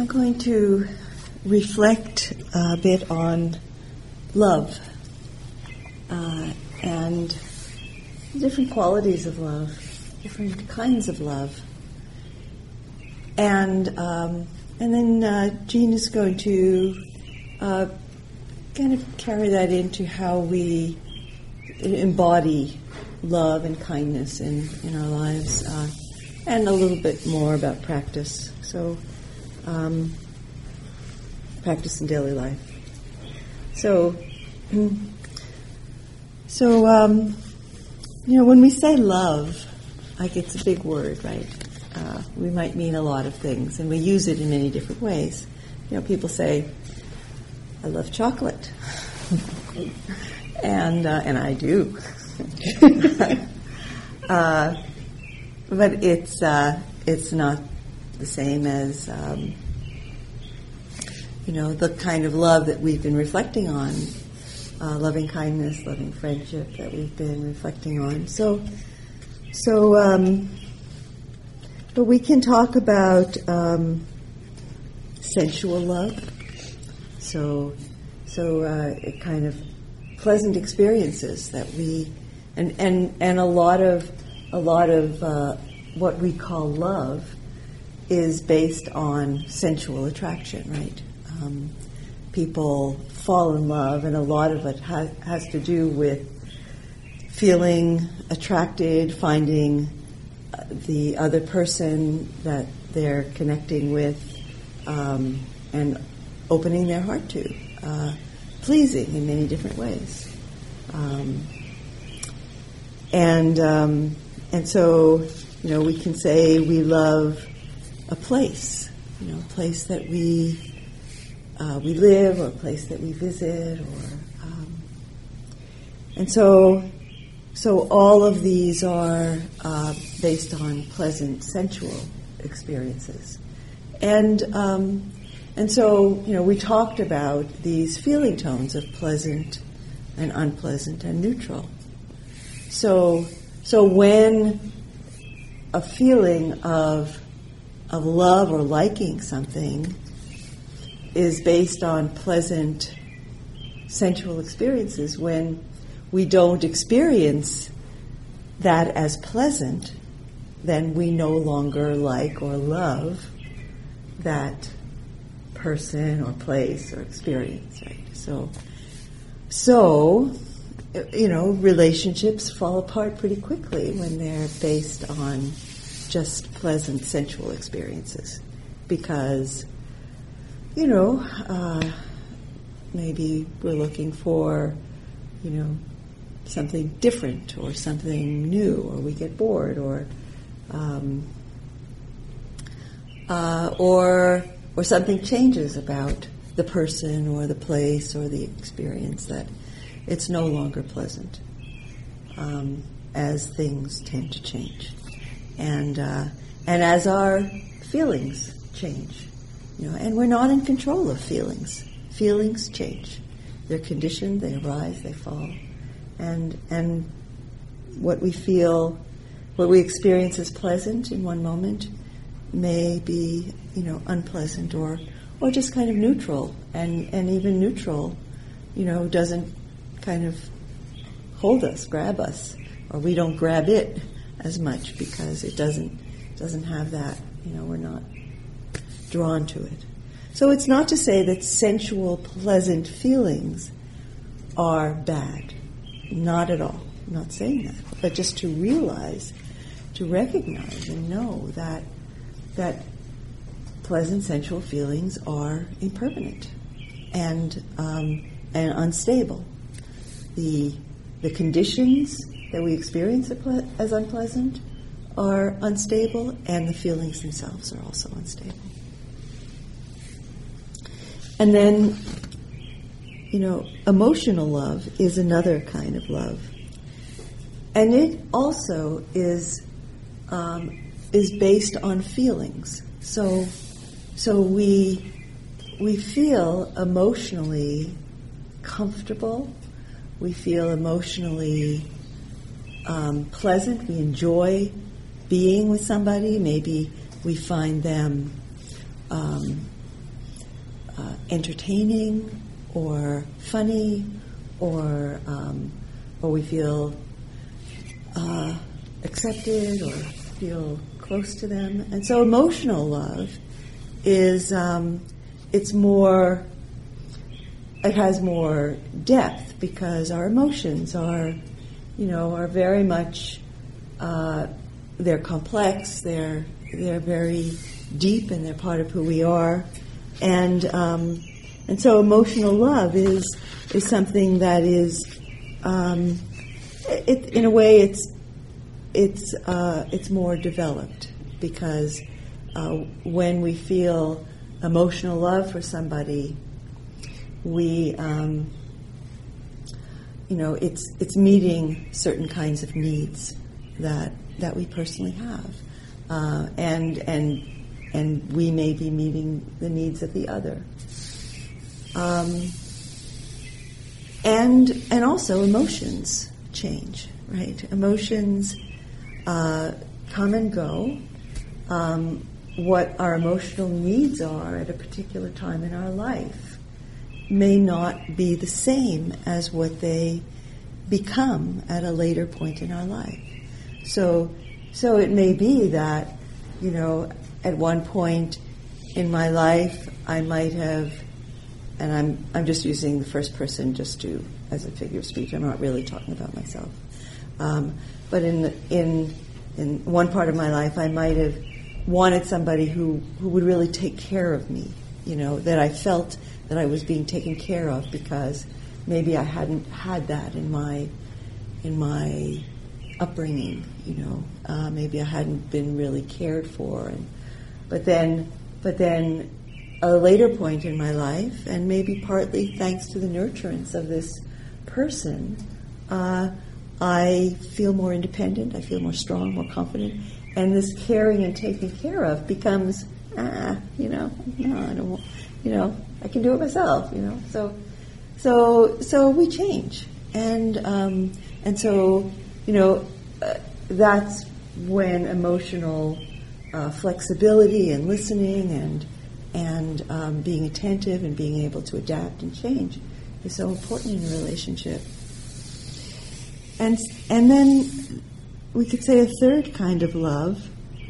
I'm going to reflect a bit on love and different qualities of love, different kinds of love. And then Jean is going to kind of carry that into how we embody love and kindness in our lives, and a little bit more about practice. So, practice in daily life. So, when we say love, like it's a big word, right? We might mean a lot of things, and we use it in many different ways. People say, "I love chocolate," and I do. But it's not the same as the kind of love that we've been reflecting on, loving kindness, loving friendship that we've been reflecting on. But we can talk about sensual love. So kind of pleasant experiences that we and a lot of what we call love is based on sensual attraction, right? People fall in love, and a lot of it has to do with feeling attracted, finding the other person that they're connecting with, and opening their heart to, pleasing in many different ways. And so, we can say we love a place, a place that we live, or a place that we visit, and so all of these are based on pleasant, sensual experiences, and so we talked about these feeling tones of pleasant and unpleasant and neutral. So when a feeling of love or liking something is based on pleasant, sensual experiences, when we don't experience that as pleasant, then we no longer like or love that person or place or experience, right? So relationships fall apart pretty quickly when they're based on just pleasant, sensual experiences, because maybe we're looking for something different or something new, or we get bored, or something changes about the person or the place or the experience, that it's no longer pleasant, as things tend to change, and as our feelings change, and we're not in control of feelings. Feelings change; they're conditioned, they arise, they fall, and what we feel, what we experience as pleasant in one moment may be unpleasant or just kind of neutral, and even neutral doesn't kind of hold us, grab us, or we don't grab it as much because it doesn't have that, we're not drawn to it. So it's not to say that sensual, pleasant feelings are bad. Not at all. I'm not saying that. But just to realize, to recognize and know that pleasant, sensual feelings are impermanent and unstable. The conditions that we experience as unpleasant are unstable, and the feelings themselves are also unstable. And then, emotional love is another kind of love, and it also is based on feelings. So we feel emotionally comfortable. We feel emotionally pleasant. We enjoy being with somebody. Maybe we find them entertaining or funny, or we feel accepted or feel close to them. And so emotional love is it has more depth, because our emotions are very much, they're complex, they're very deep, and they're part of who we are. And so emotional love is something that is, in a way, it's more developed, because when we feel emotional love for somebody, we it's meeting certain kinds of needs that we personally have, and we may be meeting the needs of the other. And also emotions change, right? Emotions come and go. What our emotional needs are at a particular time in our life may not be the same as what they become at a later point in our life. So it may be that, at one point in my life I might have, and I'm just using the first person just as a figure of speech. I'm not really talking about myself. But in one part of my life, I might have wanted somebody who would really take care of me. That I felt that I was being taken care of, because maybe I hadn't had that in my upbringing. Maybe I hadn't been really cared for, but then a later point in my life, and maybe partly thanks to the nurturance of this person, I feel more independent, I feel more strong, more confident, and this caring and taking care of becomes, no, I don't want, I can do it myself, So we change, and so that's when emotional flexibility and listening and being attentive and being able to adapt and change is so important in a relationship. And then we could say a third kind of love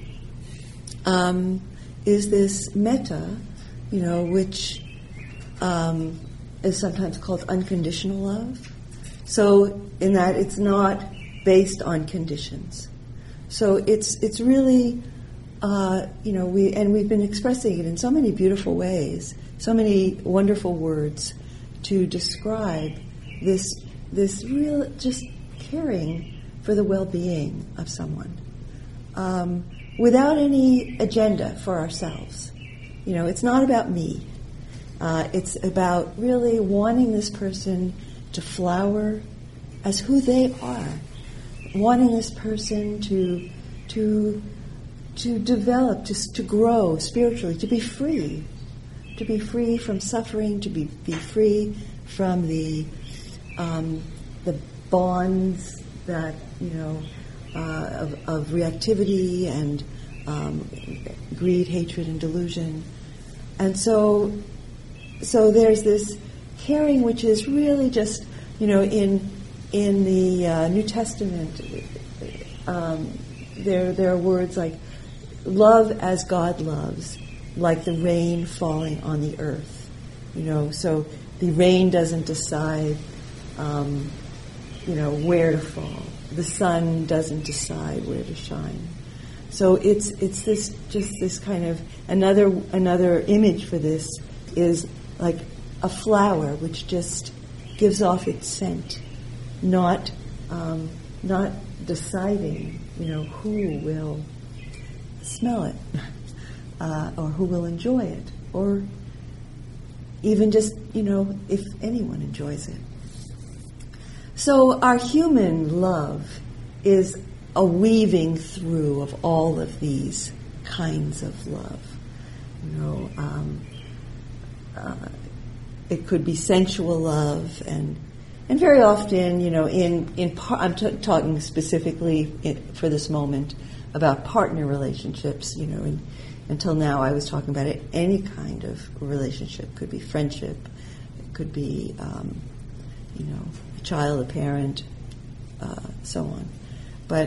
is this metta, which is sometimes called unconditional love. So in that it's not based on conditions. So it's really, we've been expressing it in so many beautiful ways, so many wonderful words to describe this real just caring for the well-being of someone, without any agenda for ourselves. It's not about me. It's about really wanting this person to flower as who they are, wanting this person to develop, to grow spiritually, to be free from suffering, to be free from the bonds that of reactivity and greed, hatred, and delusion. And so there's this caring, which is really just, in the New Testament, there are words like love as God loves, like the rain falling on the earth. So the rain doesn't decide, where to fall. The sun doesn't decide where to shine. So it's this kind of another image for this is like a flower which just gives off its scent, not deciding who will smell it or who will enjoy it, or even just if anyone enjoys it. So our human love is a weaving through of all of these kinds of love. It could be sensual love, and very often, I'm talking specifically for this moment about partner relationships. Until now, I was talking about it. Any kind of relationship could be friendship, it could be a child, a parent, so on. But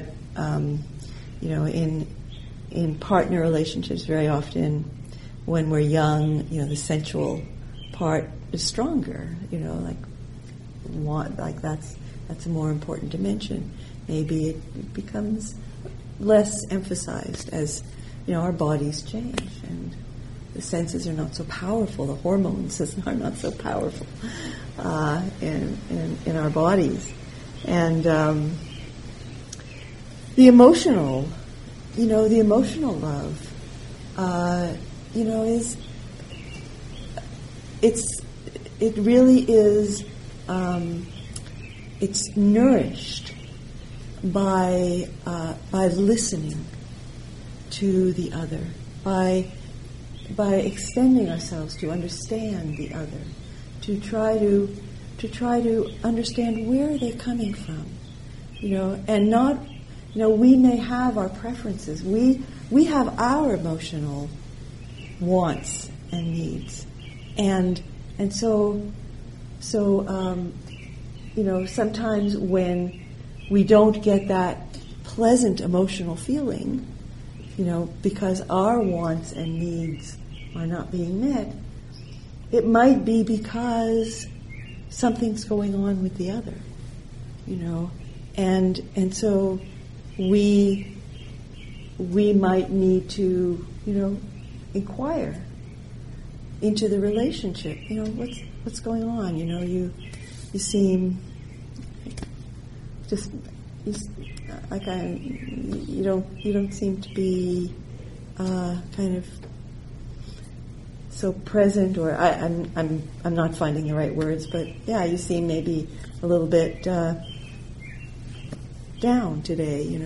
in partner relationships, very often when we're young, the sensual part is stronger. That's a more important dimension. Maybe it becomes less emphasized as our bodies change and the senses are not so powerful. The hormones are not so powerful in our bodies, and the emotional love, it really is. It's nourished by listening to the other, by extending ourselves to understand the other, to try to understand where they're coming from, and not, we may have our preferences, we have our emotional wants and needs, and so sometimes when we don't get that pleasant emotional feeling, because our wants and needs are not being met, it might be because something's going on with the other, and so we might need to, inquire into the relationship. What's going on? You seem just like you don't seem to be kind of so present, or I'm not finding the right words, but yeah, you seem maybe a little bit down today,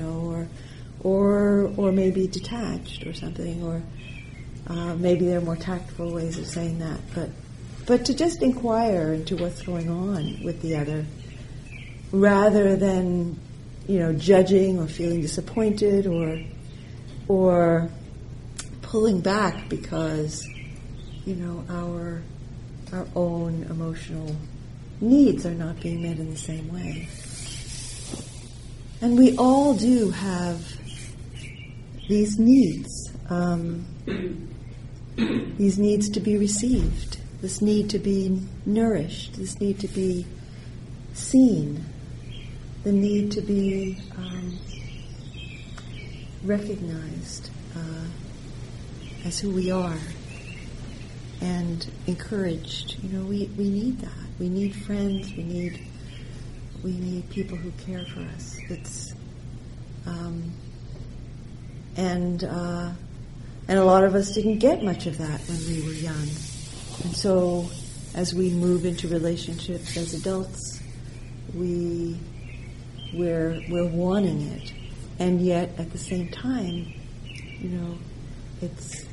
or maybe detached or something, or maybe there are more tactful ways of saying that, but to just inquire into what's going on with the other, rather than judging or feeling disappointed or pulling back because our own emotional needs are not being met in the same way. And we all do have these needs to be received, this need to be nourished, this need to be seen, the need to be recognized as who we are and encouraged. We need that. We need friends. We need people who care for us. It's and a lot of us didn't get much of that when we were young, and so as we move into relationships as adults, we're wanting it, and yet at the same time, it's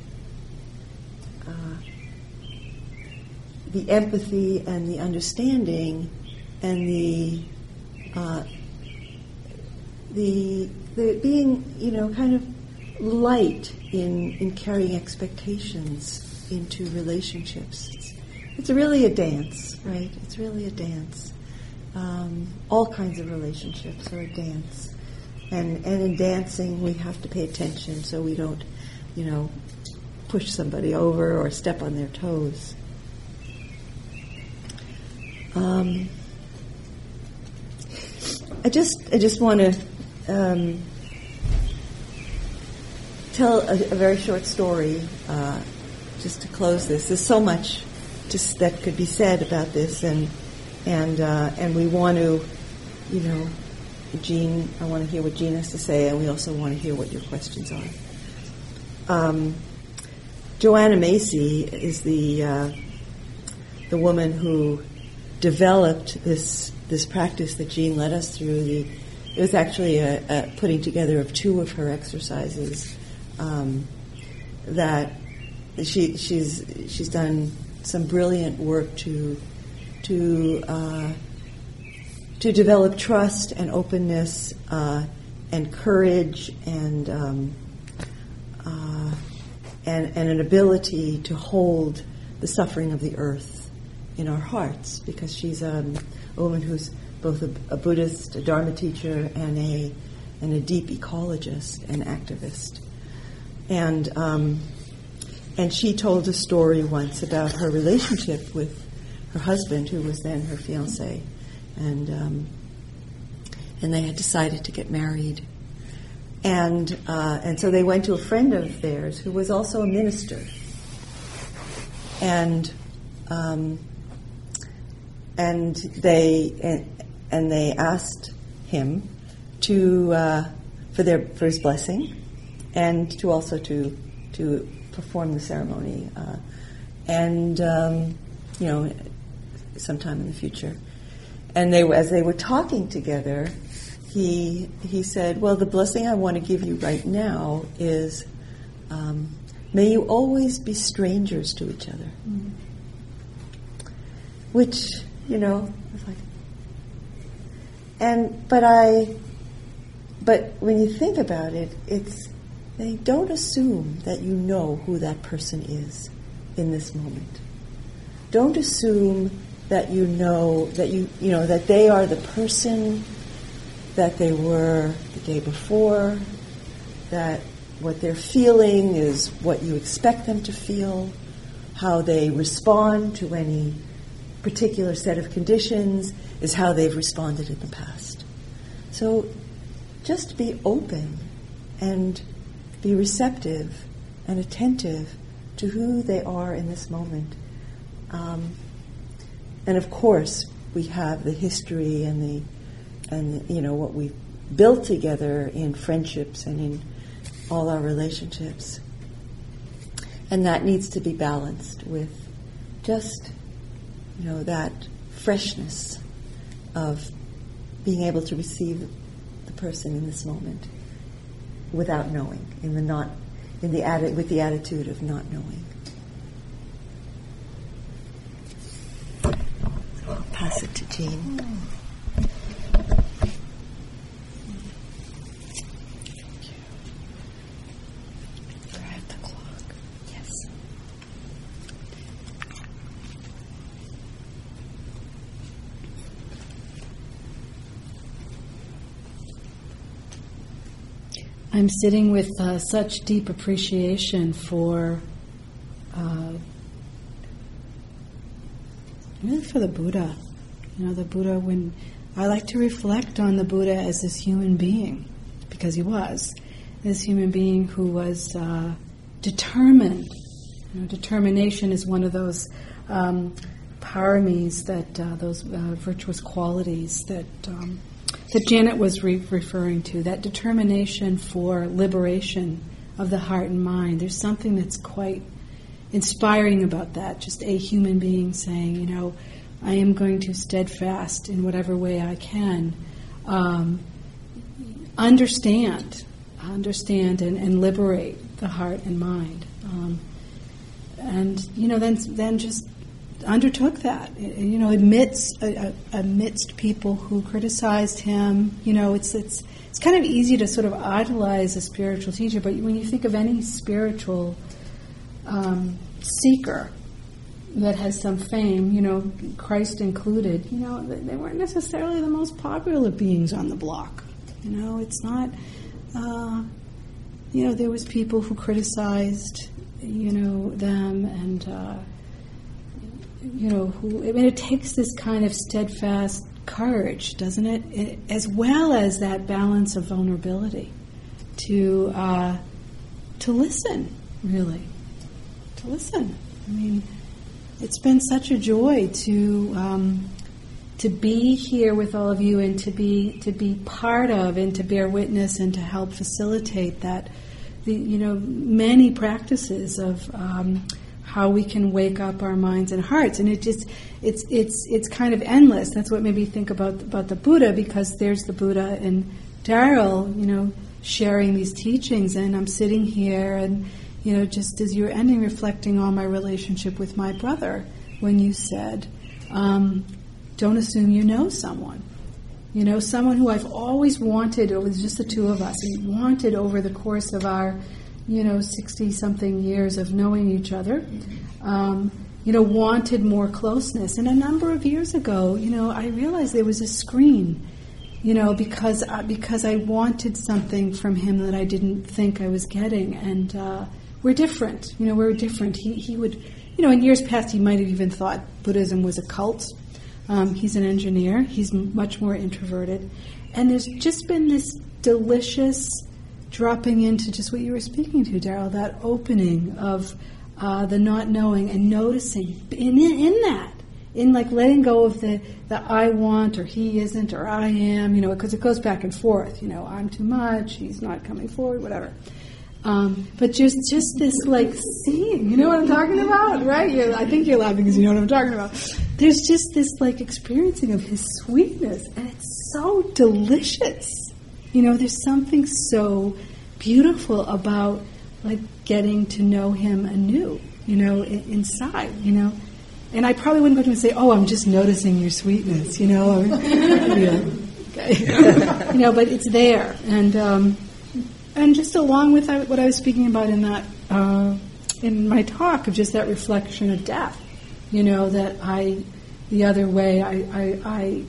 the empathy and the understanding and the being, kind of light in carrying expectations into relationships. It's really a dance, right? It's really a dance. All kinds of relationships are a dance. And in dancing, we have to pay attention so we don't, push somebody over or step on their toes. I just want to tell a very short story just to close this. There's so much just that could be said about this, and we want to, Jean, I want to hear what Jean has to say, and we also want to hear what your questions are. Joanna Macy is the woman who developed this practice that Jean led us through. It was actually a putting together of two of her exercises that she's done some brilliant work to develop trust and openness courage and an ability to hold the suffering of the earth in our hearts, because she's a woman who's both a Buddhist, a Dharma teacher, and a deep ecologist and activist. And she told a story once about her relationship with her husband, who was then her fiancé, and they had decided to get married. And so they went to a friend of theirs who was also a minister, and they asked him for his blessing, and to also to perform the ceremony, sometime in the future. And as they were talking together, he said, "Well, the blessing I want to give you right now is, may you always be strangers to each other." Mm-hmm. Which, was like, but when you think about it, they don't assume that you know who that person is in this moment. Don't assume that you know that they are the person that they were the day before, that what they're feeling is what you expect them to feel, how they respond to any particular set of conditions is how they've responded in the past. So just be open and be receptive and attentive to who they are in this moment. And of course, we have the history and what we've built together in friendships and in all our relationships. And that needs to be balanced with just, that freshness of being able to receive the person in this moment without knowing, with the attitude of not knowing. So I'll pass it to Jean. I'm sitting with such deep appreciation for the Buddha. The Buddha, when I like to reflect on the Buddha as this human being, because he was this human being who was determined. Determination is one of those paramis, those virtuous qualities that Janet was referring to, that determination for liberation of the heart and mind. There's something that's quite inspiring about that, just a human being saying, I am going to steadfast in whatever way I can, understand and liberate the heart and mind. Then just undertook that, amidst people who criticized him. It's kind of easy to sort of idolize a spiritual teacher, but when you think of any spiritual seeker that has some fame, Christ included, they weren't necessarily the most popular beings on the block. It's not, there was people who criticized, them, and it takes this kind of steadfast courage, doesn't it? As well as that balance of vulnerability to listen, really. To listen. It's been such a joy to be here with all of you and to be part of and to bear witness and to help facilitate that, many practices of how we can wake up our minds and hearts, and it's kind of endless. That's what made me think about the Buddha, because there's the Buddha and Daryl, sharing these teachings, and I'm sitting here and just as you were ending, reflecting on my relationship with my brother when you said, don't assume you know someone. You know, someone who I've always wanted, it was just the two of us, and wanted over the course of our, 60-something years of knowing each other, wanted more closeness. And a number of years ago, I realized there was a screen, because I wanted something from him that I didn't think I was getting. And we're different. We're different. He would, in years past, he might have even thought Buddhism was a cult. He's an engineer. He's much more introverted. And there's just been this delicious dropping into just what you were speaking to, Daryl, that opening of the not knowing and noticing in that, in like letting go of the I want or he isn't or I am, because it goes back and forth. I'm too much, he's not coming forward, whatever. But just this like seeing, you know what I'm talking about, right? I think you're laughing because you know what I'm talking about. There's just this like experiencing of his sweetness, and it's so delicious. There's something so beautiful about like getting to know him anew, inside, And I probably wouldn't go to him and say, "Oh, I'm just noticing your sweetness," or, okay. But it's there, and just along with what I was speaking about in that in my talk of just that reflection of death, that the other way I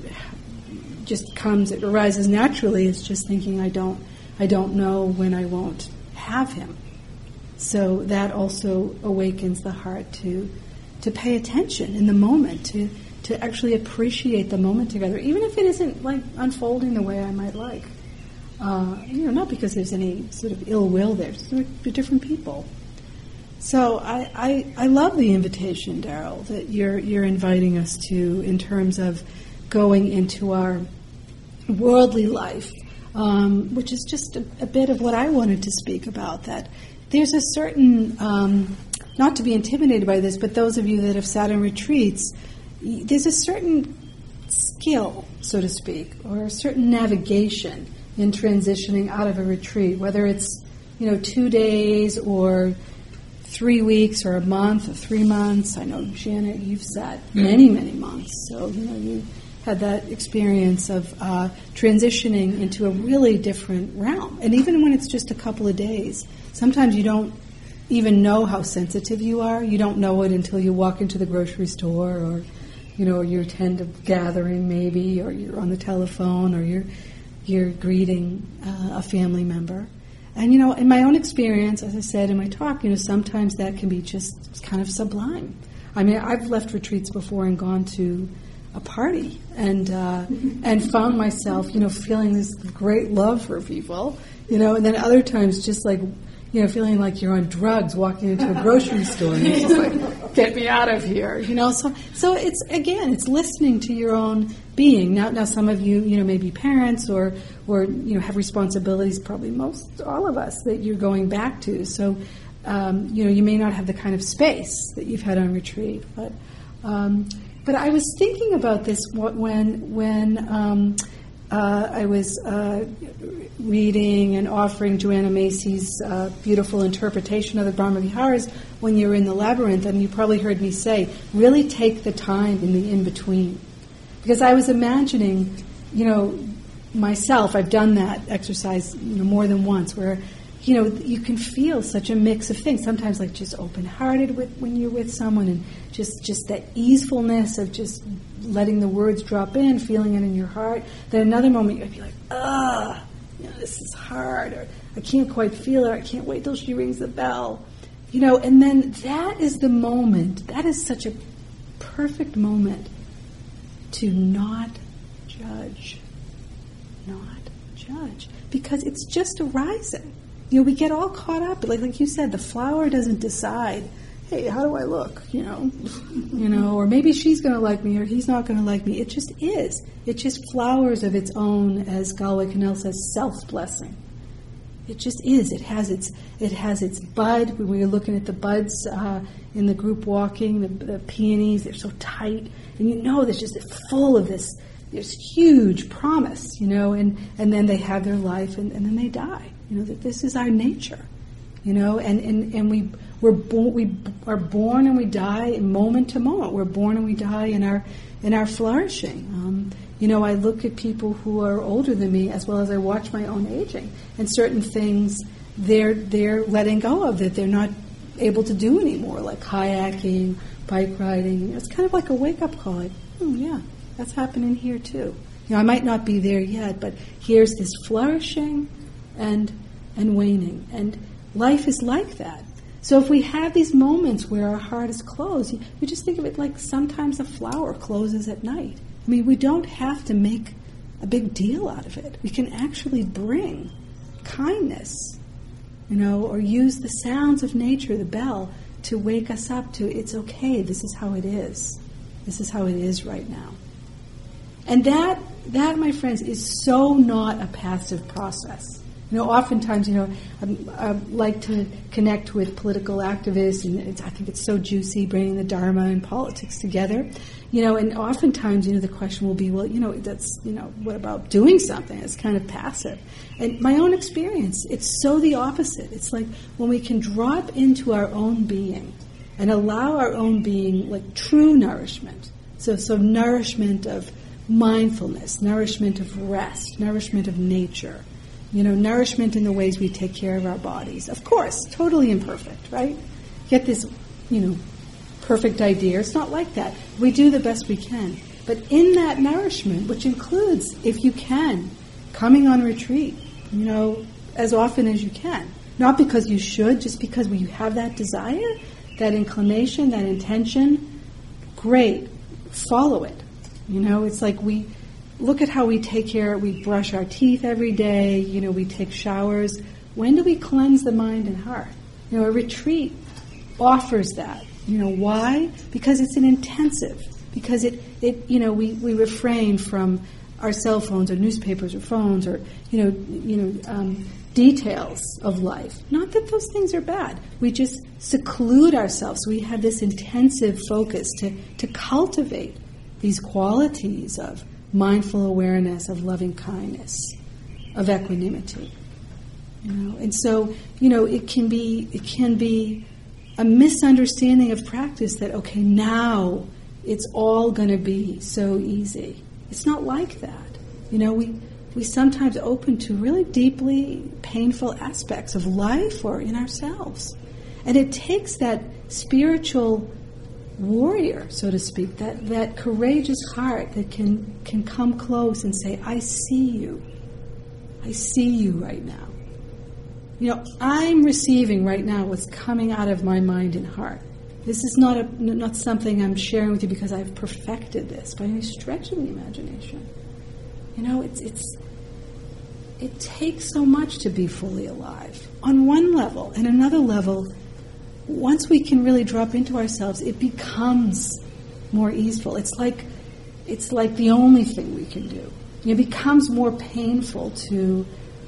just comes, it arises naturally. It's just thinking I don't know when I won't have him. So that also awakens the heart to pay attention in the moment, to actually appreciate the moment together, even if it isn't like unfolding the way I might like. Not because there's any sort of ill will there. They're different people. So I love the invitation, Daryl, that you're inviting us to in terms of going into our worldly life, which is just a bit of what I wanted to speak about, that there's a certain, not to be intimidated by this, but those of you that have sat in retreats, there's a certain skill, so to speak, or a certain navigation in transitioning out of a retreat, whether it's 2 days or 3 weeks or a month or 3 months. I know, Janet, you've sat many, many months, so you had that experience of transitioning into a really different realm. And even when it's just a couple of days, sometimes you don't even know how sensitive you are. You don't know it until you walk into the grocery store, or you attend a gathering maybe, or you're on the telephone, or you're greeting a family member. And, in my own experience, as I said in my talk, sometimes that can be just kind of sublime. I mean, I've left retreats before and gone to a party and found myself, feeling this great love for people, and then other times just like, feeling like you're on drugs walking into a grocery store and it's just like, get me out of here, So it's, again, it's listening to your own being. Now some of you, may be parents or have responsibilities, probably all of us, that you're going back to. So, you may not have the kind of space that you've had on retreat, but I was thinking about this when I was reading and offering Joanna Macy's beautiful interpretation of the Brahma Viharas when you were in the labyrinth, and you probably heard me say, really take the time in the in-between. Because I was imagining, myself, I've done that exercise more than once, where you can feel such a mix of things. Sometimes like just open-hearted when you're with someone, and just that easefulness of just letting the words drop in, feeling it in your heart. Then another moment you'd be like, this is hard, or I can't quite feel it, or I can't wait till she rings the bell. And then that is the moment, that is such a perfect moment to not judge. Not judge. Because it's just arising. We get all caught up, like you said, the flower doesn't decide, hey, how do I look, or maybe she's going to like me or he's not going to like me. It just is. It just flowers of its own, as Galway Connell says, self-blessing. It just is. It has its bud. When you're looking at the buds in the group walking, the peonies, they're so tight, and there's just full of this huge promise, and then they have their life and then they die. That this is our nature, and we are born and we die moment to moment. We're born and we die in our flourishing. I look at people who are older than me as well as I watch my own aging. And certain things they're letting go of that they're not able to do anymore, like kayaking, bike riding. It's kind of like a wake-up call. Like, yeah, that's happening here too. I might not be there yet, but here's this flourishing and waning. And life is like that. So if we have these moments where our heart is closed, you just think of it like sometimes a flower closes at night. I mean, we don't have to make a big deal out of it. We can actually bring kindness, or use the sounds of nature, the bell, to wake us up to, it's okay, this is how it is. This is how it is right now. And that, my friends, is so not a passive process. Oftentimes, I like to connect with political activists, and I think it's so juicy bringing the Dharma and politics together. And oftentimes, the question will be, well, what about doing something? It's kind of passive. And my own experience, it's so the opposite. It's like when we can drop into our own being and allow our own being, like true nourishment. So nourishment of mindfulness, nourishment of rest, nourishment of nature. Nourishment in the ways we take care of our bodies. Of course, totally imperfect, right? Get this, perfect idea. It's not like that. We do the best we can. But in that nourishment, which includes, if you can, coming on retreat, as often as you can. Not because you should, just because you have that desire, that inclination, that intention. Great. Follow it. It's like we look at how we take care. We brush our teeth every day. We take showers. When do we cleanse the mind and heart? A retreat offers that. Why? Because it's an intensive. Because we refrain from our cell phones or newspapers or phones or details of life. Not that those things are bad. We just seclude ourselves. We have this intensive focus to cultivate these qualities of mindful awareness, of loving kindness, of equanimity. And so, it can be a misunderstanding of practice that, okay, now it's all going to be so easy. It's not like that. We sometimes open to really deeply painful aspects of life or in ourselves. And it takes that spiritual warrior, so to speak, that courageous heart that can come close and say, I see you. I see you right now. I'm receiving right now what's coming out of my mind and heart. This is not something I'm sharing with you because I've perfected this by any stretch of the imagination. It takes so much to be fully alive on one level. And another level, once we can really drop into ourselves, it becomes more easeful. It's like the only thing we can do. It becomes more painful to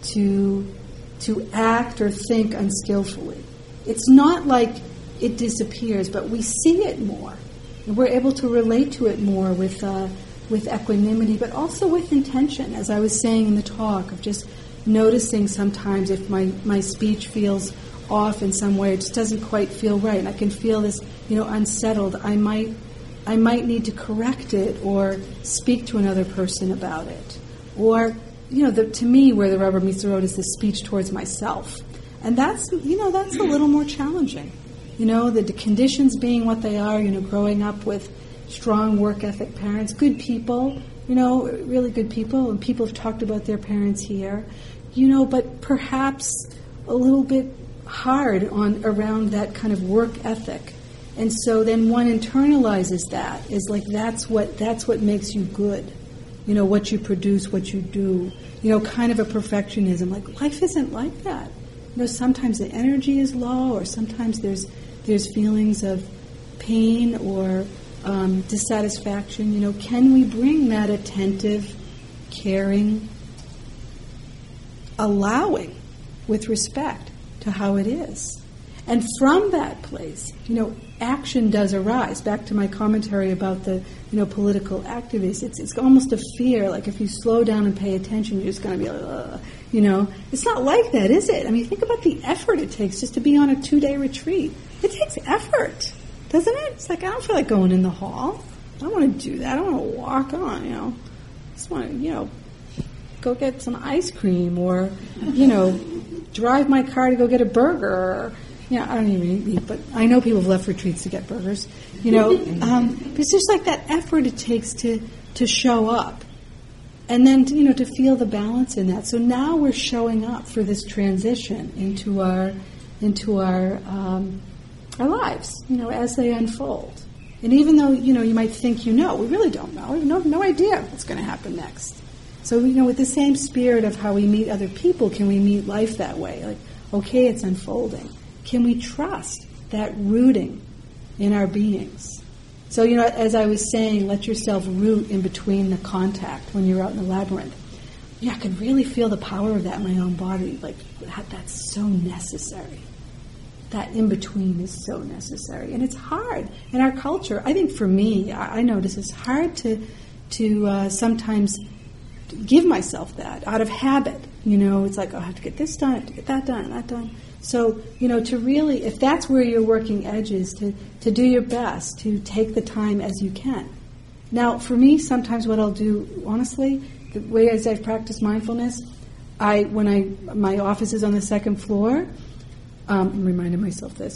act or think unskillfully. It's not like it disappears, but we see it more. And we're able to relate to it more with equanimity, but also with intention, as I was saying in the talk, of just noticing sometimes if my speech feels off in some way, it just doesn't quite feel right, and I can feel this, unsettled. I might need to correct it or speak to another person about it. Or, to me, where the rubber meets the road is the speech towards myself. And that's a little more challenging. The conditions being what they are, growing up with strong work ethic parents, good people, really good people, and people have talked about their parents here, but perhaps a little bit hard around that kind of work ethic. And so then one internalizes that, is like that's what makes you good. What you produce, what you do, kind of a perfectionism. Like life isn't like that. Sometimes the energy is low, or sometimes there's feelings of pain or dissatisfaction. Can we bring that attentive, caring, allowing with respect to how it is? And from that place, action does arise. Back to my commentary about the, political activists. It's almost a fear. Like if you slow down and pay attention, you're just going to be like, It's not like that, is it? I mean, think about the effort it takes just to be on a 2-day retreat. It takes effort, doesn't it? It's like, I don't feel like going in the hall. I don't want to do that. I don't want to walk on, just want to, go get some ice cream, or, drive my car to go get a burger, or, I don't even eat, but I know people have left retreats to get burgers, it's just like that effort it takes to show up. And then, to feel the balance in that. So now we're showing up for this transition into our lives, as they unfold. And even though, you might think we really don't know. We have no idea what's going to happen next. So, with the same spirit of how we meet other people, can we meet life that way? Like, okay, it's unfolding. Can we trust that rooting in our beings? So, as I was saying, let yourself root in between the contact when you're out in the labyrinth. I could really feel the power of that in my own body. Like, that's so necessary. That in-between is so necessary. And it's hard. In our culture, I think for me, I notice it's hard to sometimes give myself that out of habit. It's like, I have to get this done, I have to get that done, that done. So, to really, if that's where your working edge is, to do your best, to take the time as you can. Now, for me, sometimes what I'll do, honestly, the way as I've practiced mindfulness, my office is on the second floor. I'm reminding myself this.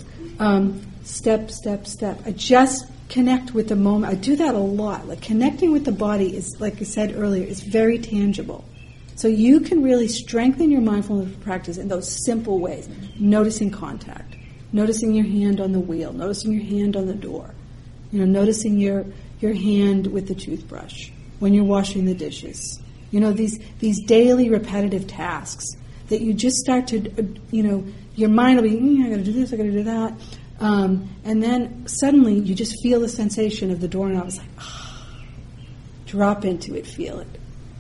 Step, step, step. I just connect with the moment. I do that a lot. Like, connecting with the body is, like I said earlier, is very tangible. So you can really strengthen your mindfulness practice in those simple ways. Noticing contact, noticing your hand on the wheel, noticing your hand on the door, noticing your hand with the toothbrush when you're washing the dishes. These daily repetitive tasks that you just start to, your mind will be, I got to do this, I got to do that. And then suddenly you just feel the sensation of the doorknob. It's like, drop into it, feel it.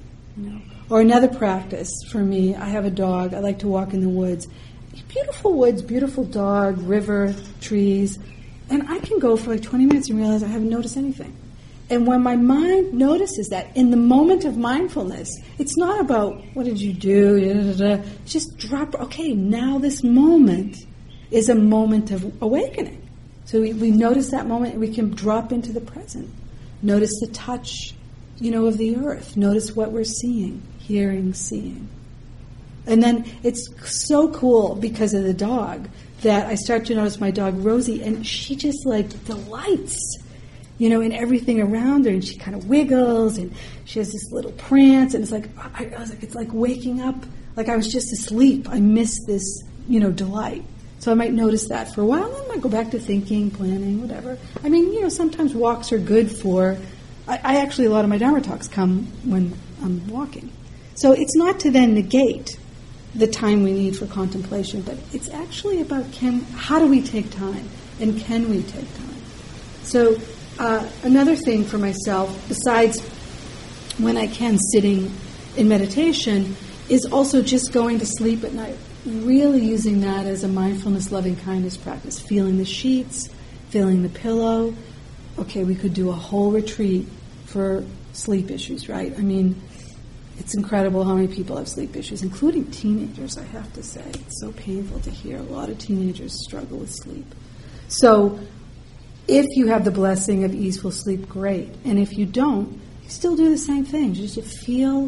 Or another practice for me, I have a dog. I like to walk in the woods. Beautiful woods, beautiful dog, river, trees. And I can go for like 20 minutes and realize I haven't noticed anything. And when my mind notices that, in the moment of mindfulness, it's not about, what did you do? Just drop, okay, now this moment is a moment of awakening. So we notice that moment and we can drop into the present. Notice the touch, of the earth. Notice what we're seeing, hearing, seeing. And then it's so cool because of the dog that I start to notice my dog Rosie, and she just delights, in everything around her, and she kind of wiggles, and she has this little prance, and it's like, I was like, it's like waking up, like I was just asleep. I miss this, delight. So I might notice that for a while, and I might go back to thinking, planning, whatever. I mean, sometimes walks are good for, I actually, a lot of my Dharma talks come when I'm walking. So it's not to then negate the time we need for contemplation, but it's actually about how do we take time, and can we take time? So another thing for myself, besides when I can sitting in meditation, is also just going to sleep at night, really using that as a mindfulness, loving kindness practice, feeling the sheets, feeling the pillow. Okay, we could do a whole retreat for sleep issues, right? I mean, it's incredible how many people have sleep issues, including teenagers, I have to say. It's so painful to hear. A lot of teenagers struggle with sleep. So if you have the blessing of easeful sleep, great. And if you don't, you still do the same thing. Just feel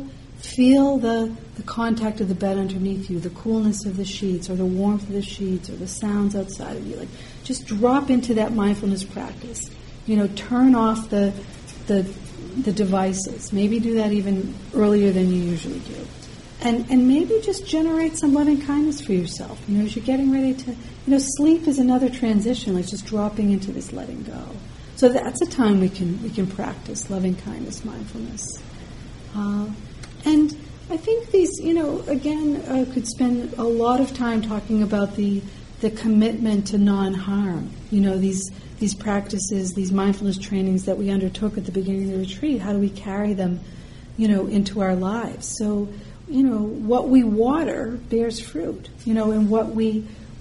the contact of the bed underneath you, the coolness of the sheets, or the warmth of the sheets, or the sounds outside of you. Like, just drop into that mindfulness practice. Turn off the devices. Maybe do that even earlier than you usually do. And maybe just generate some loving kindness for yourself. As you're getting ready to, sleep is another transition, like just dropping into this letting go. So that's a time we can practice loving kindness, mindfulness. And I think these, again, could spend a lot of time talking about the commitment to non-harm. These practices, these mindfulness trainings that we undertook at the beginning of the retreat, how do we carry them, into our lives? So, what we water bears fruit, and what we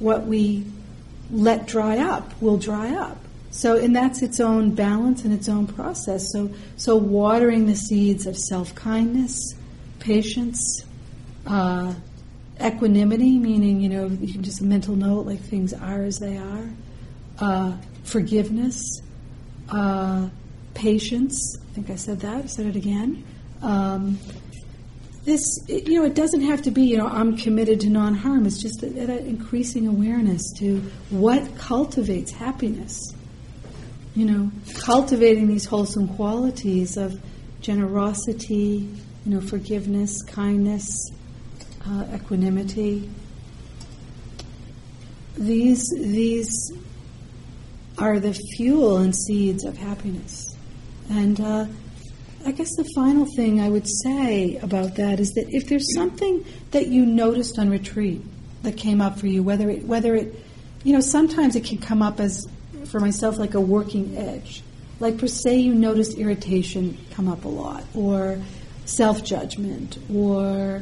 let dry up will dry up. So, and that's its own balance and its own process. So watering the seeds of self-kindness, patience, equanimity, meaning, you can just a mental note, like things are as they are. Forgiveness, patience, I think I said that, I said it again, It doesn't have to be, I'm committed to non-harm. It's just an increasing awareness to what cultivates happiness. Cultivating these wholesome qualities of generosity, forgiveness, kindness, equanimity. These are the fuel and seeds of happiness. And I guess the final thing I would say about that is that if there's something that you noticed on retreat that came up for you, whether it sometimes it can come up as, for myself, like a working edge. Like, per se, you noticed irritation come up a lot, or self-judgment, or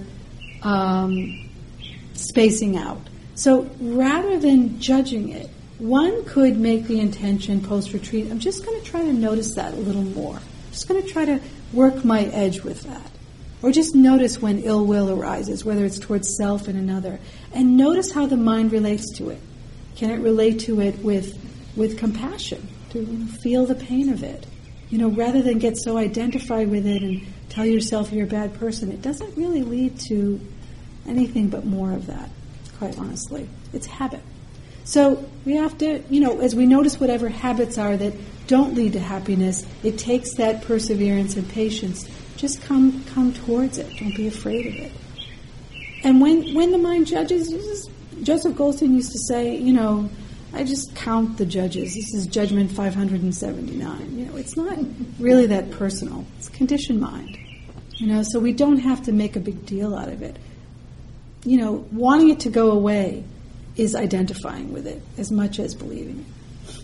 spacing out. So rather than judging it, one could make the intention post-retreat, I'm just going to try to notice that a little more. I'm just going to try to work my edge with that. Or just notice when ill will arises, whether it's towards self and another. And notice how the mind relates to it. Can it relate to it with compassion, to feel the pain of it? Rather than get so identified with it and tell yourself you're a bad person, it doesn't really lead to anything but more of that, quite honestly. It's habit. So we have to, as we notice whatever habits are that don't lead to happiness, it takes that perseverance and patience. Just come towards it. Don't be afraid of it. And when the mind judges, Joseph Goldstein used to say, I just count the judges. This is judgment 579. It's not really that personal. It's conditioned mind. So we don't have to make a big deal out of it. Wanting it to go away is identifying with it as much as believing it.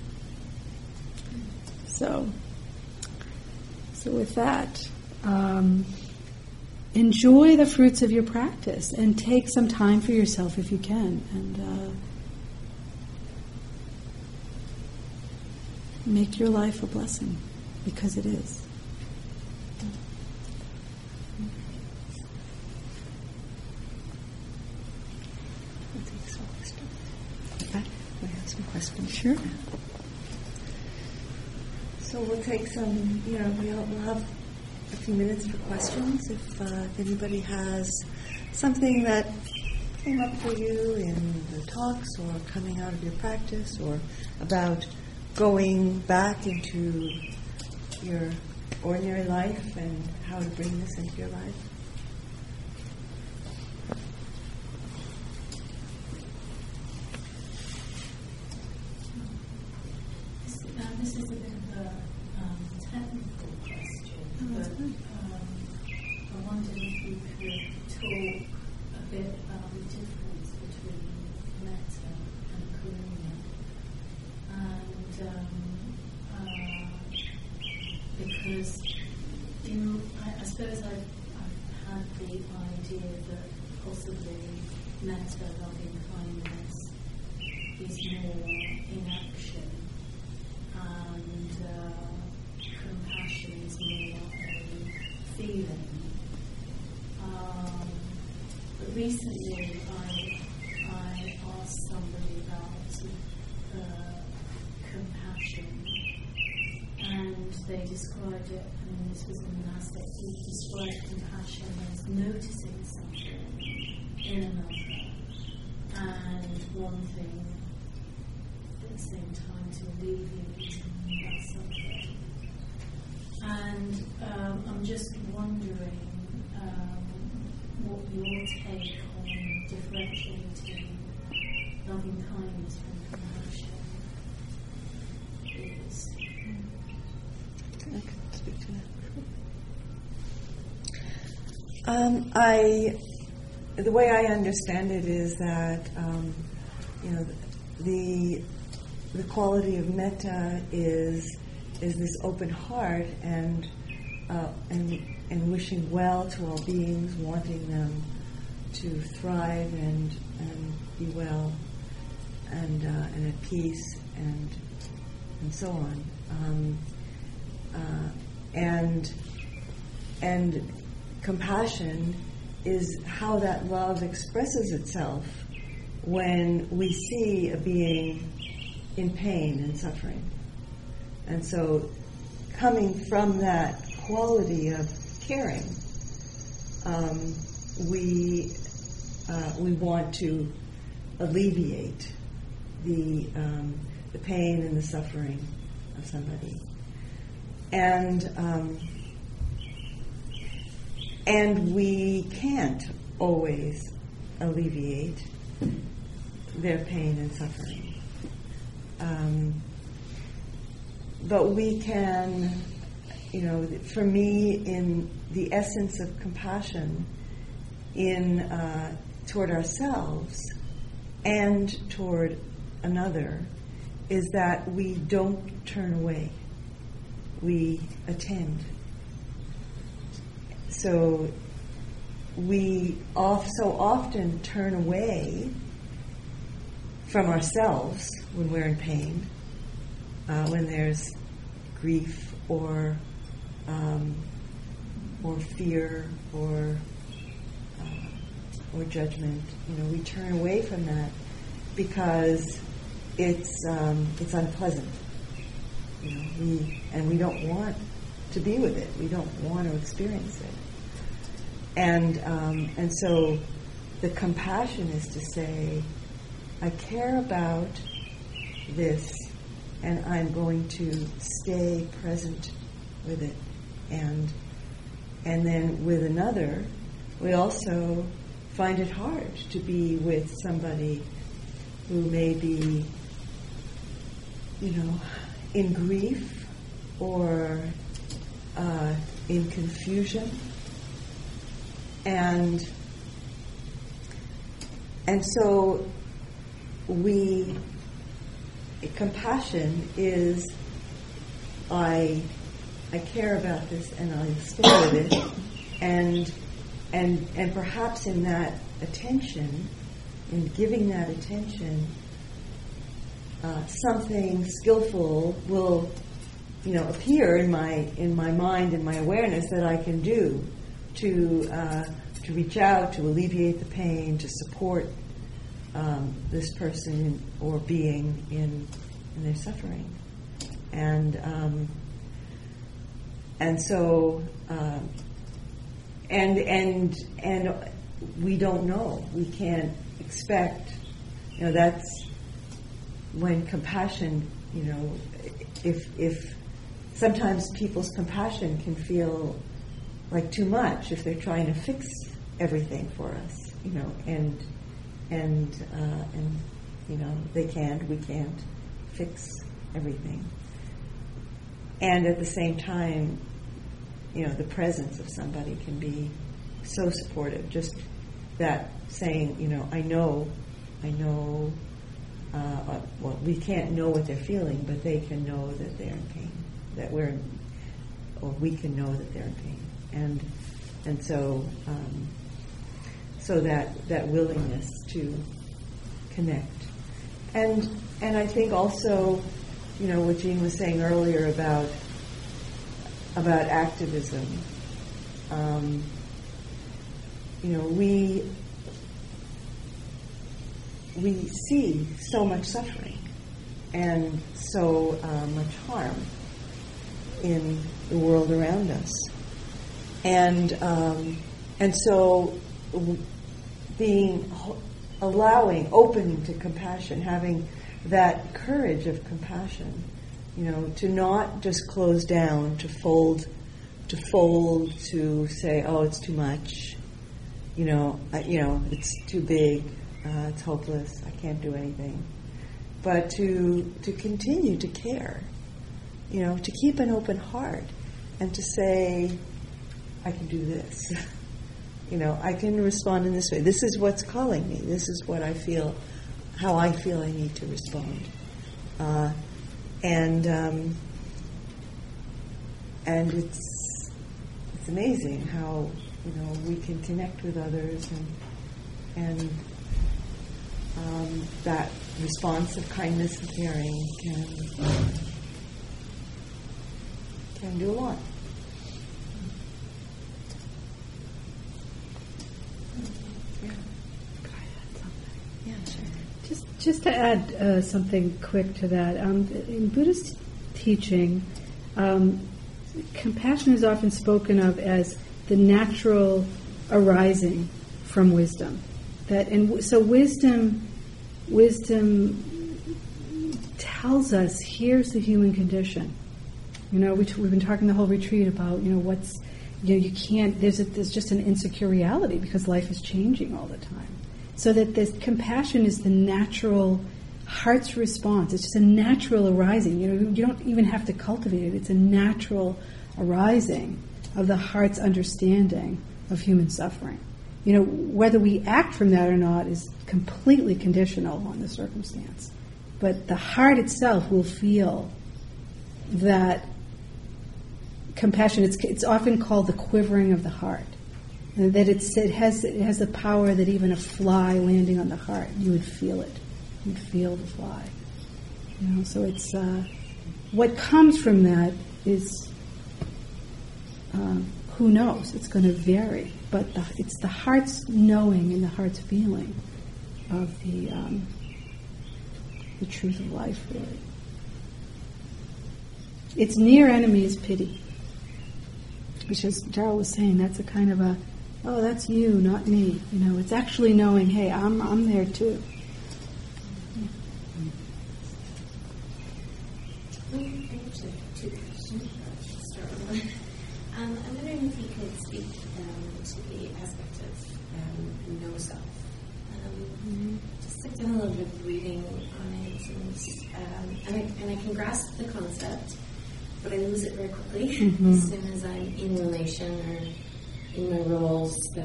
So with that, enjoy the fruits of your practice and take some time for yourself if you can, and make your life a blessing, because it is. We have some questions. Sure. So we'll take some, we'll have a few minutes for questions. If anybody has something that came up for you in the talks or coming out of your practice, or about going back into your ordinary life and how to bring this into your life. This is a bit of a technical question, but I wondered if you could talk a bit about the difference between metta and karuna. And because I suppose I've had the idea that possibly metta, loving kindness, is more in action, and compassion is more a feeling. But recently I asked somebody about compassion, and they described it, this was in an aspect, they described compassion as noticing something in another and wanting at the same time to alleviate that suffering. And I'm just wondering what your take on differentiating loving kindness from compassion is. I can speak to that. The way I understand it is that the quality of metta is this open heart and wishing well to all beings, wanting them to thrive and be well and at peace and so on. And compassion is how that love expresses itself when we see a being in pain and suffering. And so coming from that quality of caring we want to alleviate the pain and the suffering of somebody, and we can't always alleviate their pain and suffering, but we can. For me, in the essence of compassion, toward ourselves and toward another, is that we don't turn away. We attend. So we so often turn away from ourselves when we're in pain, when there's grief or fear or judgment. We turn away from that because it's unpleasant. We don't want to be with it. We don't want to experience it. And so the compassion is to say, I care about this, and I'm going to stay present with it. And then with another, we also find it hard to be with somebody who may be, in grief or in confusion, and so compassion is I care about this and I stay with it, and perhaps in that attention, in giving that attention, something skillful will, appear in my mind, in my awareness, that I can do to reach out, to alleviate the pain, to support this person or being in their suffering, and so we don't know. We can't expect. That's when compassion. If sometimes people's compassion can feel like too much if they're trying to fix everything for us, and they can't. We can't fix everything. And at the same time, the presence of somebody can be so supportive. Just that saying, I know. Well, we can't know what they're feeling, but they can know that they're in pain. Or we can know that they're in pain, and so that willingness to connect, and I think also, what Jean was saying earlier about activism. We see so much suffering and so much harm in the world around us, and so opening to compassion, having that courage of compassion, to not just close down, to fold, to say, oh, it's too much, it's too big, it's hopeless, I can't do anything, but to continue to care, to keep an open heart, and to say, I can do this. I can respond in this way. This is what's calling me. This is what I feel, how I feel I need to respond. And it's amazing how we can connect with others, and that response of kindness and caring can do a lot. Just to add something quick to that, in Buddhist teaching, compassion is often spoken of as the natural arising from wisdom. So wisdom tells us, here's the human condition. Which we've been talking the whole retreat about. You can't. There's just an insecure reality because life is changing all the time. So that this compassion is the natural heart's response. It's just a natural arising. You don't even have to cultivate it. It's a natural arising of the heart's understanding of human suffering. Whether we act from that or not is completely conditional on the circumstance. But the heart itself will feel that compassion. It's often called the quivering of the heart. And that it has the power that even a fly landing on the heart, you would feel it. You'd feel the fly. So it's what comes from that is who knows? It's going to vary, but it's the heart's knowing and the heart's feeling of the truth of life. Really, its near enemy is pity, which, as Darrell was saying, that's a kind of oh, that's you, not me. It's actually knowing, hey, I'm there too. I actually have two questions. I'll start with one. I'm wondering if you could speak to the aspect of no self. Just I've done a little bit of reading on it, and I can grasp the concept, but I lose it very quickly as soon as I'm in relation or in my roles that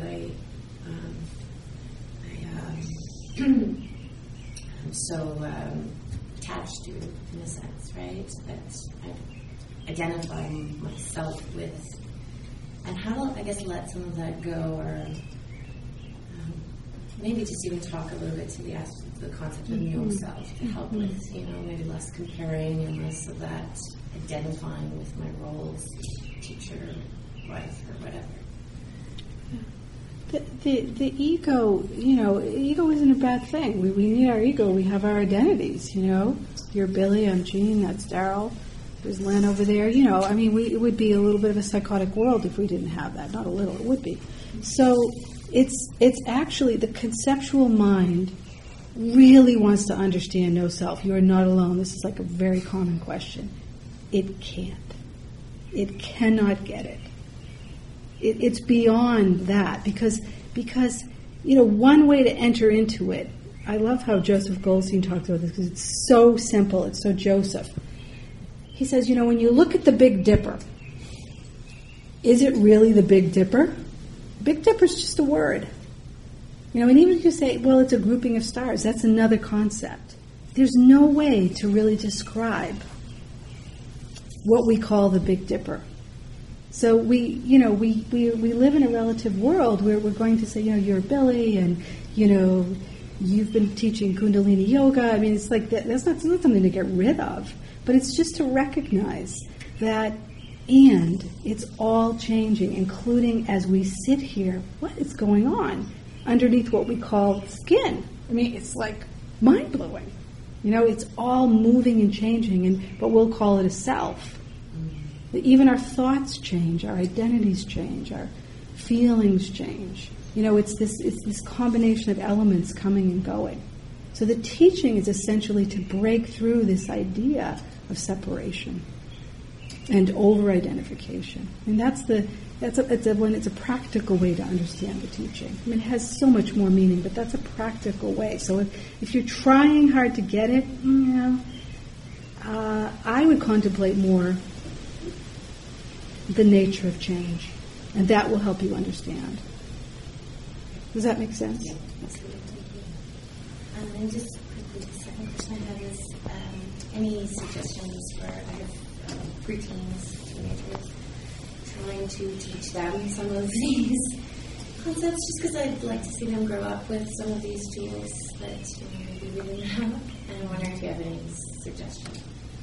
I'm so attached to, in a sense, right? That I identify myself with, and how to, I guess, let some of that go, or maybe just even talk a little bit to the concept of no self to help with, maybe less comparing and less of that identifying with my roles, teacher, wife, or whatever. The ego, ego isn't a bad thing. We need our ego. We have our identities, You're Billy, I'm Jean, that's Darrell. There's Len over there. It would be a little bit of a psychotic world if we didn't have that. Not a little, it would be. So it's actually the conceptual mind really wants to understand no self. You are not alone. This is like a very common question. It can't. It cannot get it. It's beyond that because one way to enter into it. I love how Joseph Goldstein talked about this because it's so simple. It's so Joseph. He says, when you look at the Big Dipper, is it really the Big Dipper? Big Dipper is just a word. And even if you say, well, it's a grouping of stars, that's another concept. There's no way to really describe what we call the Big Dipper. So we live in a relative world where we're going to say, you're Billy, and you've been teaching Kundalini yoga. It's like that's not something to get rid of, but it's just to recognize that, and it's all changing, including as we sit here. What is going on underneath what we call skin? It's like mind blowing. It's all moving and changing, but we'll call it a self. Even our thoughts change, our identities change, our feelings change. It's this combination of elements coming and going. So the teaching is essentially to break through this idea of separation and over-identification. It's a practical way to understand the teaching. It has so much more meaning, but that's a practical way. So if you're trying hard to get it, I would contemplate more the nature of change, and that will help you understand. Does that make sense? Yeah, absolutely. And just quickly, the second question I have is any suggestions for preteens, teenagers, trying to teach them some of these concepts, just because I'd like to see them grow up with some of these tools that maybe we didn't have, and I wonder if you have any suggestions.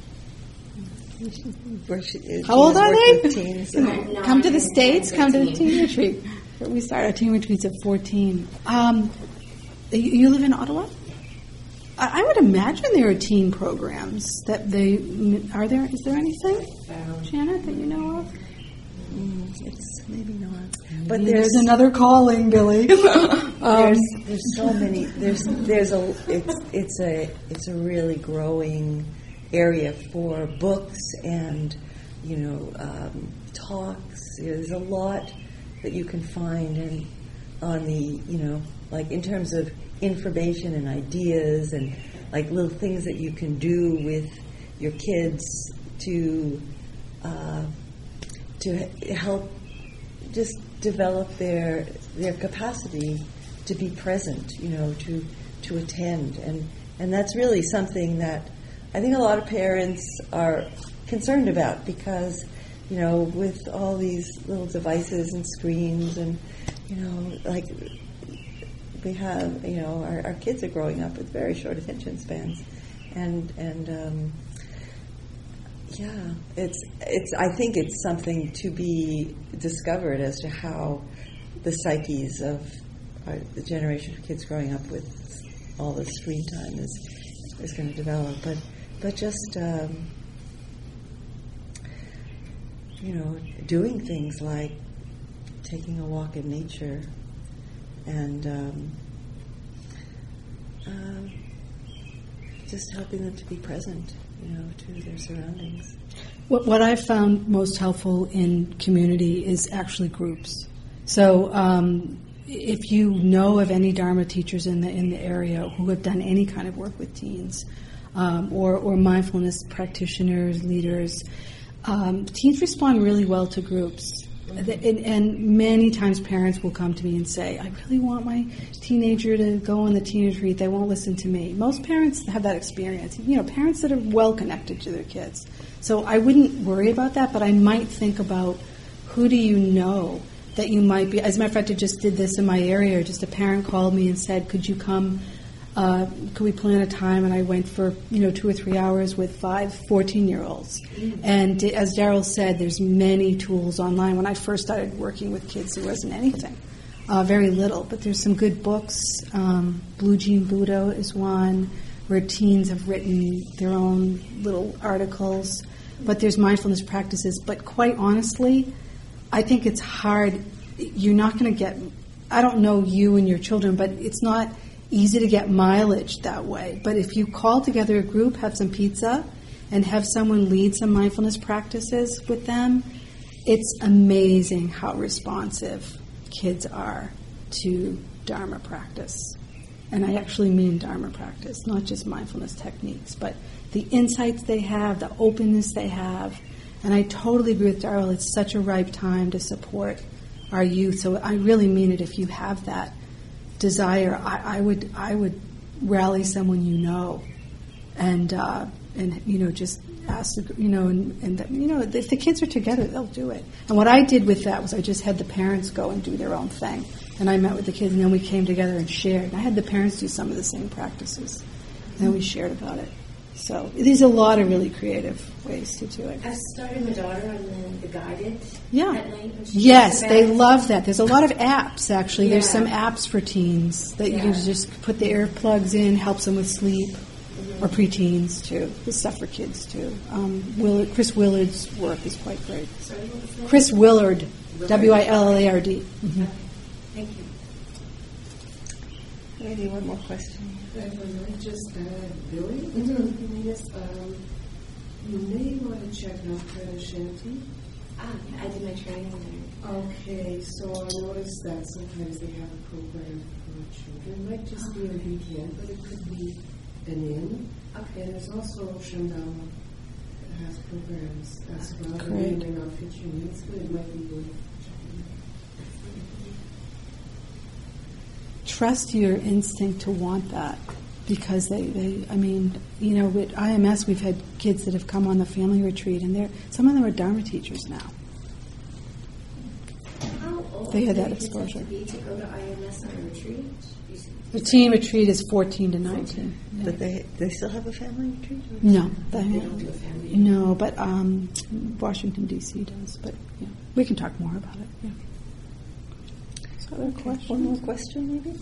How old are they? Come to the States, come to the teen retreat. We start our teen retreats at 14. You live in Ottawa? I would imagine there are teen programs that is there anything, Janet, that you know of? It's maybe not. But there's another calling, Billy. There's so many. It's a really growing area for books and talks. There's a lot that you can find on the like in terms of information and ideas and like little things that you can do with your kids to help just develop their capacity to be present, to attend, and that's really something that I think a lot of parents are concerned about because with all these little devices and screens and like we have our kids are growing up with very short attention spans and I think it's something to be discovered as to how the psyches of the generation of kids growing up with all the screen time is going to develop. But just doing things like taking a walk in nature and just helping them to be present, to their surroundings. What I've found most helpful in community is actually groups. So if you know of any Dharma teachers in the area who have done any kind of work with teens, or mindfulness practitioners, leaders, teens respond really well to groups. And many times parents will come to me and say, I really want my teenager to go on the teenage retreat. They won't listen to me. Most parents have that experience, parents that are well connected to their kids. So I wouldn't worry about that, but I might think about who do you know that you might be. As a matter of fact, I just did this in my area. Just a parent called me and said, could you come, could we plan a time? And I went for 2 or 3 hours with 5 14-year-olds. And as Daryl said, there's many tools online. When I first started working with kids, there wasn't anything, very little. But there's some good books. Blue Jean Buddha is one, where teens have written their own little articles. But there's mindfulness practices. But quite honestly, I think it's hard. You're not going to get, I don't know you and your children, but it's not easy to get mileage that way. But if you call together a group, have some pizza, and have someone lead some mindfulness practices with them, it's amazing how responsive kids are to Dharma practice. And I actually mean Dharma practice, not just mindfulness techniques, but the insights they have, the openness they have. And I totally agree with Daryl. It's such a ripe time to support our youth. So I really mean it. If you have that desire, I would rally someone and just ask if the kids are together, they'll do it. And what I did with that was I just had the parents go and do their own thing, and I met with the kids, and then we came together and shared. And I had the parents do some of the same practices, and then we shared about it. So there's a lot of really creative ways to do it. I started my daughter on the guided at night. Yes, they love that. There's a lot of apps, actually. Yeah. There's some apps for teens that you can just put the earplugs in, helps them with sleep, or preteens, too. There's stuff for kids, too. Chris Willard's work is quite great. Sorry, what was that? Chris Willard, Willard. Mm-hmm. Thank you. Maybe one more question. Just Billy, you may want to check out Prana Shanti. I did my training there. Okay, so I noticed that sometimes they have a program for children. It might just be a weekend, but it could be an inn. Okay. And there's also Shandama that has programs as well. Great. They may not fit your needs, but it might be worth checking out. Trust your instinct to want that, because with IMS we've had kids that have come on the family retreat, and some of them are Dharma teachers now. How old They had that do kids exposure. have to be to go to IMS on a retreat? The teen retreat is 14 to 19. Yeah. But they still have a family retreat? No, They don't do a family. no, but Washington D.C. does. But yeah, we can talk more about it. Yeah. Other question? One more question, maybe?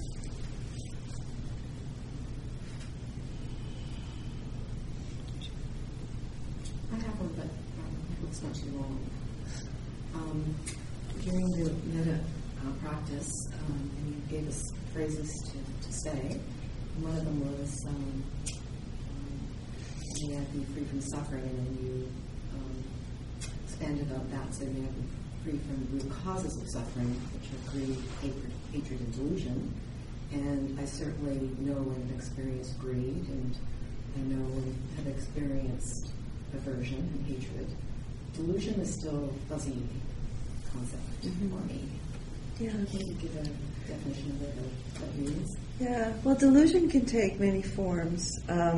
I have one, but it's not too long. During the metta practice, and you gave us phrases to say. One of them was, may I be free from suffering, and then you expanded out that, so may I be free from the root causes of suffering, which are greed, hatred, and delusion. And I certainly know and have experienced greed, and I know and have experienced aversion and hatred. Delusion is still a fuzzy concept for me. Yeah. Can you give a definition of what that means? Yeah, well, delusion can take many forms.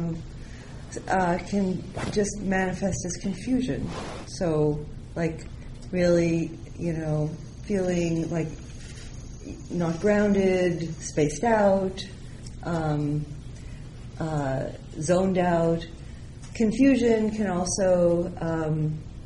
Can just manifest as confusion. So, like, really, feeling like not grounded, spaced out, zoned out. Confusion can also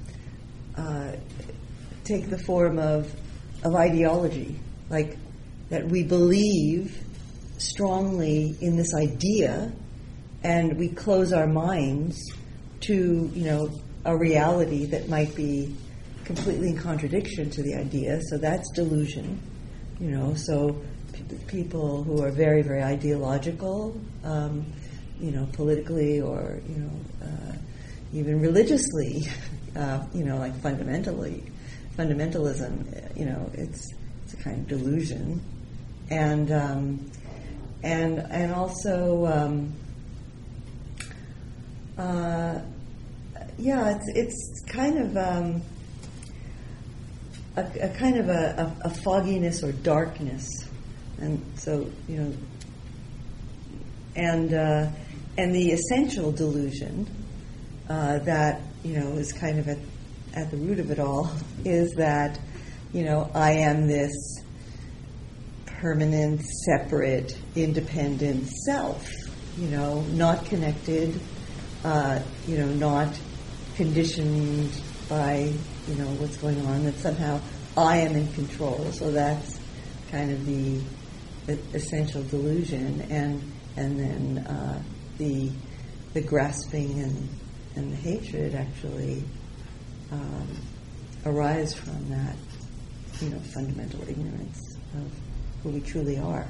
take the form of ideology, like that we believe strongly in this idea, and we close our minds to, a reality that might be completely in contradiction to the idea. So that's delusion, So people who are very, very ideological, politically or even religiously, like fundamentalism, it's a kind of delusion, and also. It's kind of a kind of a fogginess or darkness, and so and the essential delusion that is kind of at the root of it all is that I am this permanent, separate, independent self, not connected. Not conditioned by, what's going on, that somehow I am in control. So that's kind of the essential delusion, and then the grasping and the hatred actually arise from that, fundamental ignorance of who we truly are.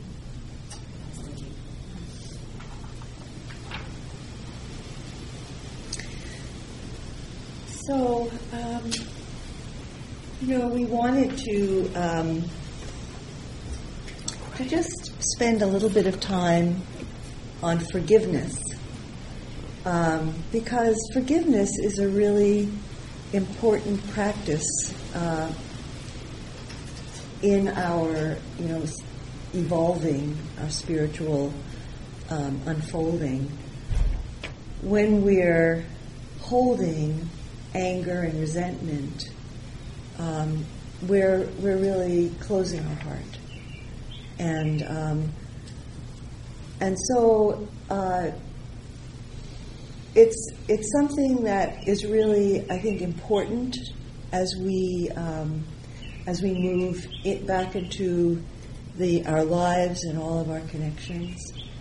So, we wanted to just spend a little bit of time on forgiveness, because forgiveness is a really important practice in our, evolving, our spiritual unfolding. When we're holding anger and resentment, we're really closing our heart, and so it's something that is really, I think, important as we move it back into our lives and all of our connections,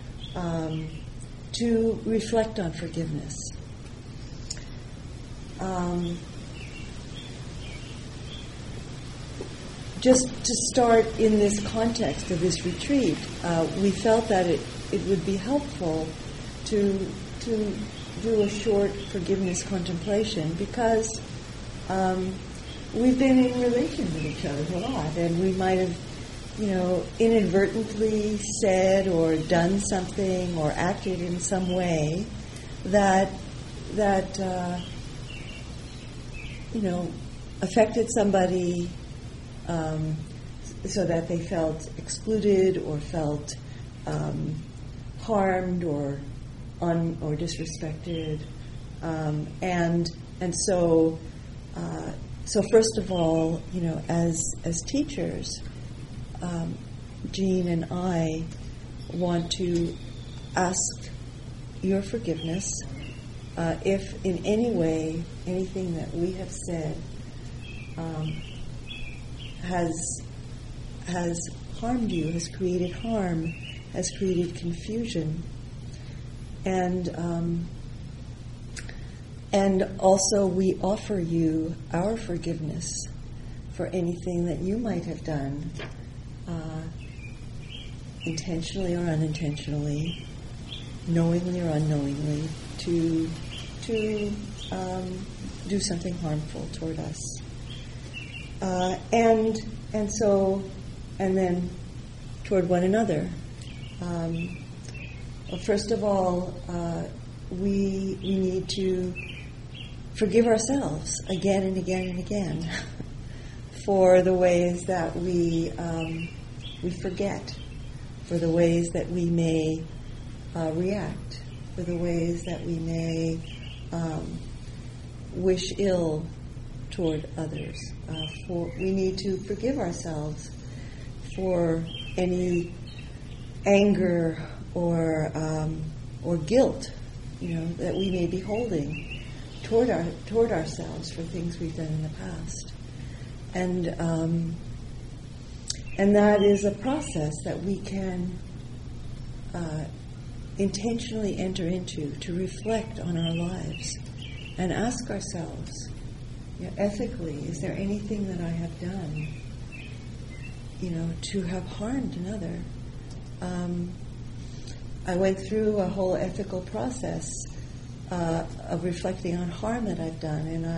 to reflect on forgiveness. Just to start in this context of this retreat, we felt that it would be helpful to do a short forgiveness contemplation, because we've been in relation with each other a lot, and we might have, inadvertently said or done something or acted in some way that affected somebody, so that they felt excluded or felt harmed or disrespected, and so first of all, as teachers, Jean and I want to ask your forgiveness if in any way anything that we have said has harmed you, has created harm, has created confusion, and also we offer you our forgiveness for anything that you might have done, intentionally or unintentionally, knowingly or unknowingly, to do something harmful toward us. And then toward one another. Well, first of all, we need to forgive ourselves again and again and again for the ways that we forget, for the ways that we may react, for the ways that we may wish ill toward others. We need to forgive ourselves for any anger or guilt, that we may be holding toward ourselves for things we've done in the past, and that is a process that we can intentionally enter into to reflect on our lives and ask ourselves, ethically, is there anything that I have done, to have harmed another? I went through a whole ethical process of reflecting on harm that I've done, and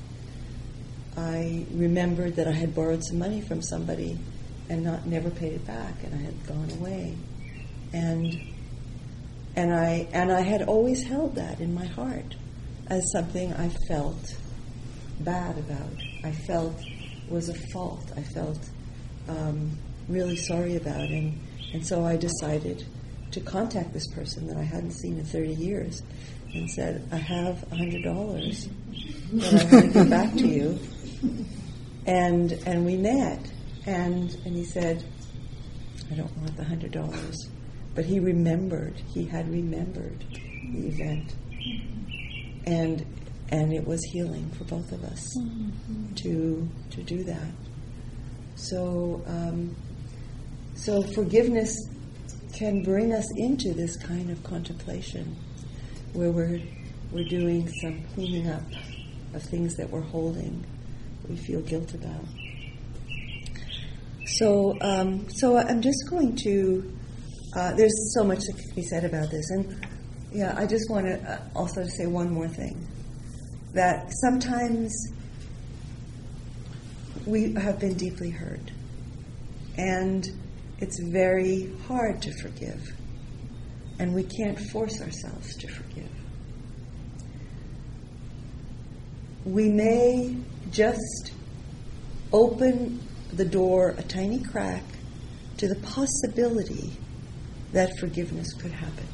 I remembered that I had borrowed some money from somebody and never paid it back, and I had gone away, and I had always held that in my heart as something I felt bad about. I felt was a fault. I felt really sorry about, and so I decided to contact this person that I hadn't seen in 30 years and said, I have $100 that I want to give back to you. And we met, and he said, I don't want the $100. But he had remembered the event. And it was healing for both of us to do that. So forgiveness can bring us into this kind of contemplation where we're doing some cleaning up of things that we're holding, we feel guilt about. So I'm just going to, there's so much that can be said about this, and I just want to also say one more thing, that sometimes we have been deeply hurt, and it's very hard to forgive, and we can't force ourselves to forgive. We may just open the door a tiny crack to the possibility that forgiveness could happen.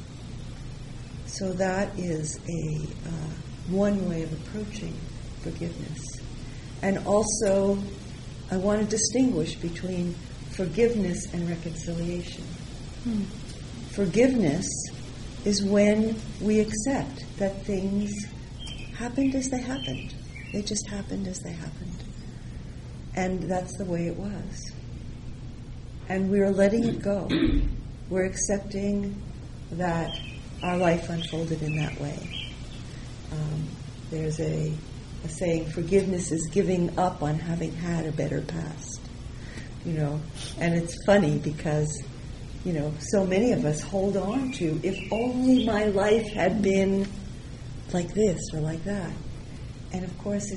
So that is one way of approaching forgiveness. And also, I want to distinguish between forgiveness and reconciliation. Forgiveness is when we accept that things happened as they happened. They just happened as they happened. And that's the way it was. And we're letting it go. We're accepting that our life unfolded in that way. There's a saying, forgiveness is giving up on having had a better past. And it's funny because, so many of us hold on to, if only my life had been like this or like that. And of course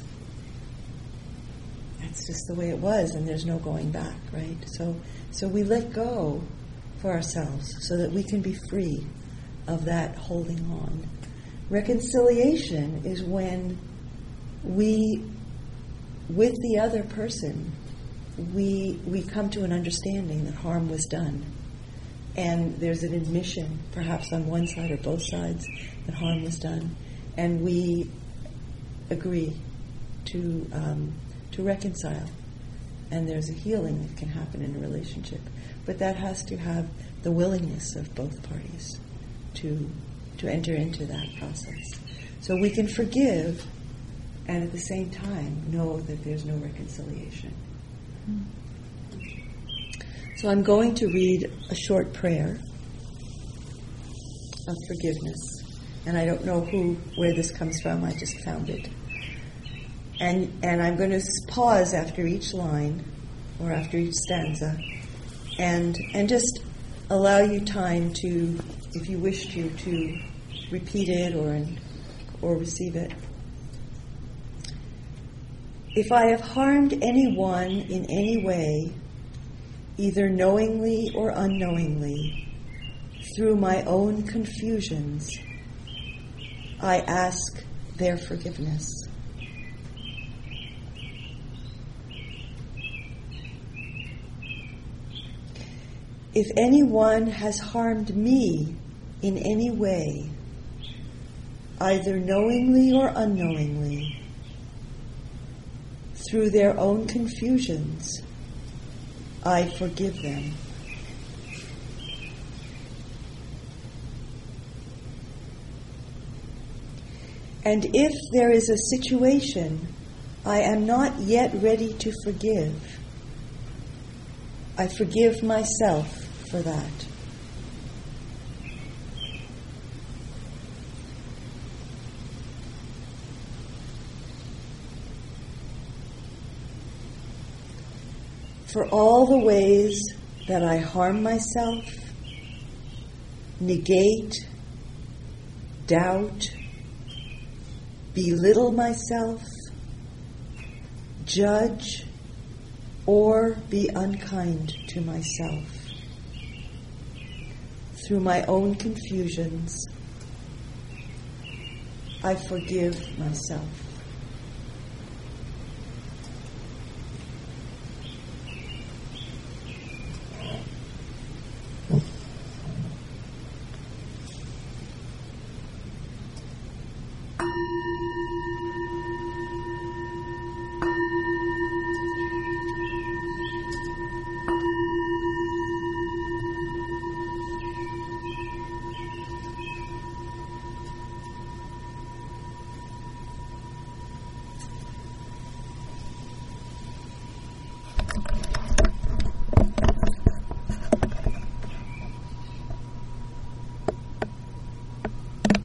that's just the way it was, and there's no going back, right? So we let go for ourselves so that we can be free of that holding on. Reconciliation is when we, with the other person, we come to an understanding that harm was done. And there's an admission, perhaps on one side or both sides, that harm was done. And we agree to reconcile. And there's a healing that can happen in a relationship. But that has to have the willingness of both parties to enter into that process. So we can forgive and at the same time know that there's no reconciliation. So I'm going to read a short prayer of forgiveness. And I don't know where this comes from, I just found it. And I'm going to pause after each line or after each stanza and just allow you time to, if you wish to repeat it or receive it. If I have harmed anyone in any way, either knowingly or unknowingly, through my own confusions, I ask their forgiveness. If anyone has harmed me in any way, either knowingly or unknowingly, through their own confusions, I forgive them. And if there is a situation I am not yet ready to forgive, I forgive myself for that. For all the ways that I harm myself, negate, doubt, belittle myself, judge, or be unkind to myself, through my own confusions, I forgive myself.